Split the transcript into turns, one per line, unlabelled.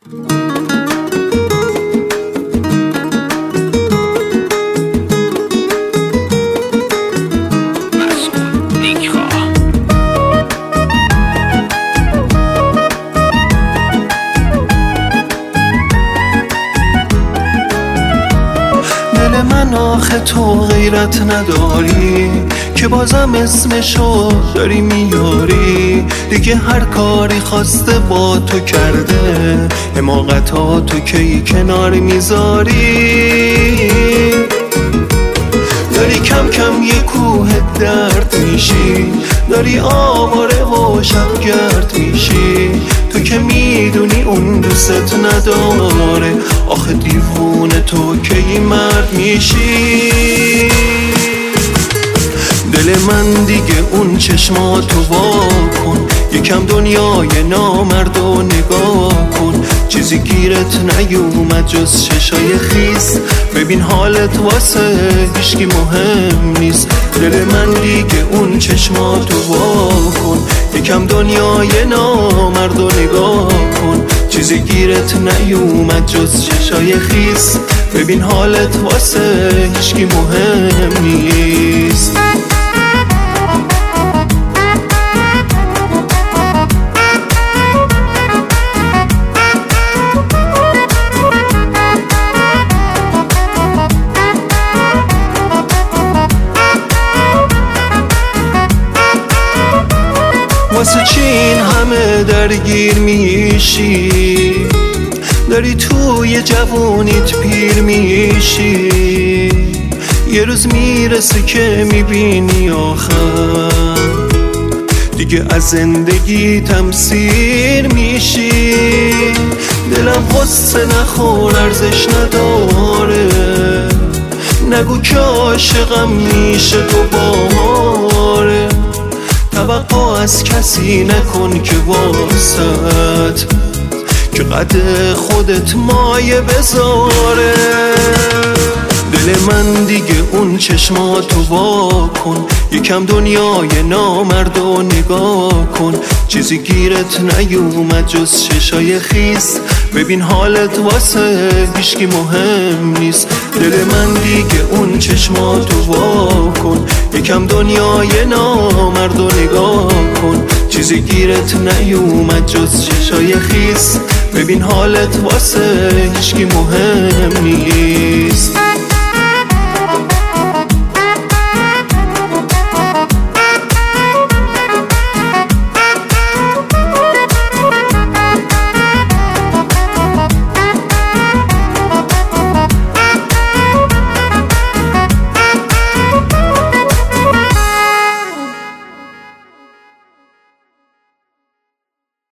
آخه تو غیرت نداری که بازم اسمشو داری میاری. دیگه هر کاری خواسته با تو کرده، حماقتاتو کی کنار میذاری. داری کم کم یه کوه درد میشی، داری آواره و شبگرد میشی. تو که میدونی اون دوست نداره، آخه دیوونه تو کی مرد میشی. دل من دیگه اون چشماتو وا کن، یکم دنیای نامرد و نگاه کن. چیزی گیرت نیومد جز چشای خیس، ببین حالت واسه هیچکی مهم نیست. دل من دیگه اون چشماتو وا کن، یکم دنیای نامرد و نگاه کن. چیزی گیرت نیومد جز چشای خیس، ببین حالت واسه هیچکی مهم نیست. واسه چی این همه درگیر میشی؟ داری توی جوونیت پیر میشی. یه روز میرسه که میبینی آخر دیگه از زندگی تمثیر میشی. دلم غصه نخور ارزش نداره، نگو که عاشقم میشه دوباره. توقع از کسی نکن که واسط که قد خودت مایه بذاره. دل من دیگه اون چشماتو وا کن، یکم دنیای نامرد و نگاه کن. چیزی گیرت نیومد جز چشای خیس، ببین حالت واسه هیچکی مهم نیست. دل من دیگه اون چشماتو وا کن، یکم دنیای نامرد و نگاه کن. چیزی گیرت نیومد جز چشای خیس، ببین حالت واسه هیچکی مهم نیست.